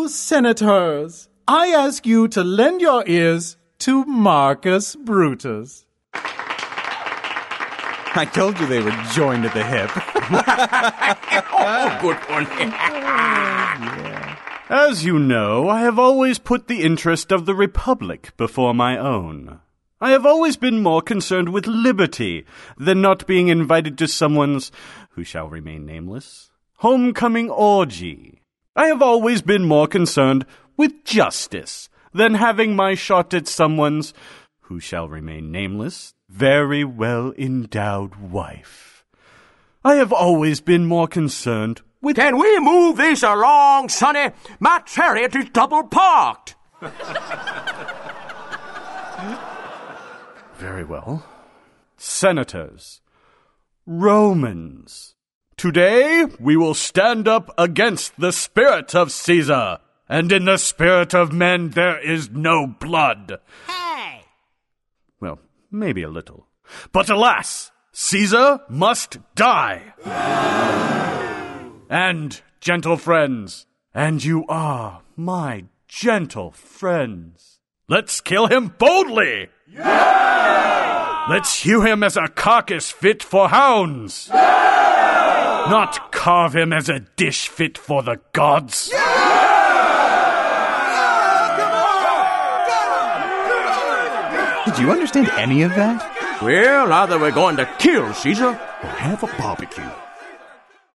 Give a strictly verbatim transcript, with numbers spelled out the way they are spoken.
Now, senators, I ask you to lend your ears to Marcus Brutus. I told you they were joined at the hip. Oh, good one. Yeah. As you know, I have always put the interest of the Republic before my own. I have always been more concerned with liberty than not being invited to someone's, who shall remain nameless, homecoming orgy. I have always been more concerned with justice than having my shot at someone's, who shall remain nameless, very well endowed wife. I have always been more concerned with... Can we move this along, Sonny? My chariot is double parked. Very well. Senators, Romans, today we will stand up against the spirit of Caesar, and in the spirit of men there is no blood. Hey! Well, maybe a little. But alas, Caesar must die. And, gentle friends, and you are my gentle friends, let's kill him boldly! Yeah! Let's hew him as a carcass fit for hounds! Yeah! Not carve him as a dish fit for the gods! Yeah! Did you understand any of that? Well, either we're going to kill Caesar or have a barbecue.